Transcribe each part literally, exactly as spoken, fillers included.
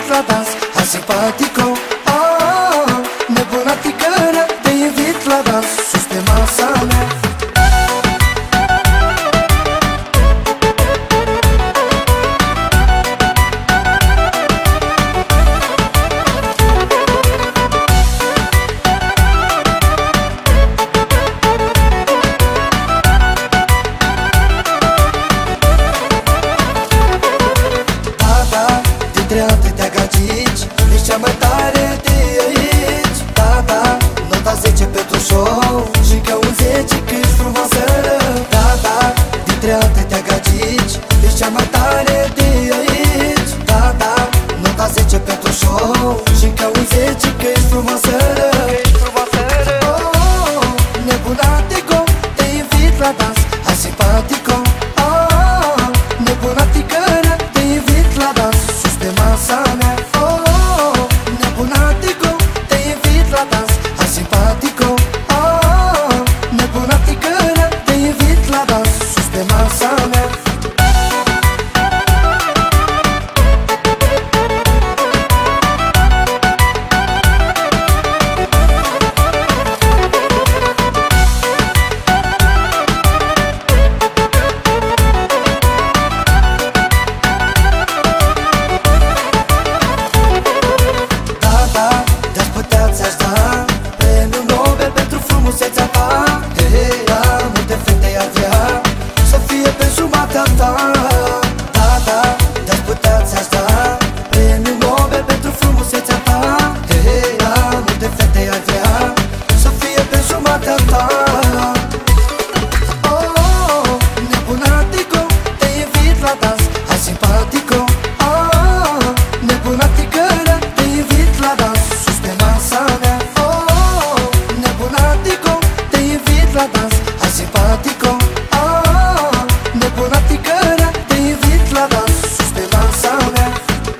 invit la dans, hai simpatico. Oh, nebuna ticănă, te invit la dans, sus pe masa mea. Dintre atâtea gagici, ești cea mai tare de aici. Da, da, nota zece pentru show și încă un zece că ești frumoasă. Da, da, dintre atâtea gagici, ești cea mai tare de aici. Da, da, nota zece pentru show și încă un zece că ești frumoasă. Oh, nebuna de go, te invit la dans, hai simpatico. Oh, nebuna ticănă, te invit la dans, sus pe masa mea. Oh, nebuna de go, te invit la dans, hai simpatico. Oh, nebuna ticănă, te invit la dans, sus pe masa mea. Frumusețea ta, he, he, da, multe fete i-ar vrea să fie pe jumătatea ta. Da, da, de-aș putea ți-aș da premiul Nobel pentru frumusețea ta. He, he, da, multe fete i-ar vrea să fie pe jumătatea ta. Oh, nebuna tico, te invit la dans, hai simpatico. Oh, nebuna ticănă, te invit la dans, sus pe masa mea. Oh, nebuna tico, te invit la dans, hai simpatico. Oh, nebuna ticănă, te invit la dans, sus pe masa mea.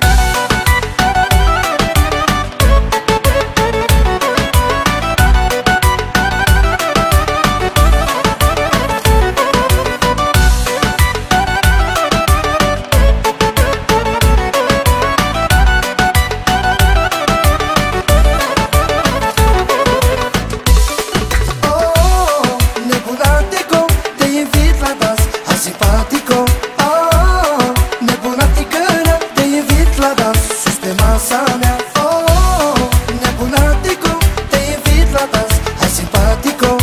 Simpatico, oh, nebuna ticănă, te invit la dans, sus pe masa mea. Oh, nebuna tico, te invit la dans, hai simpatico.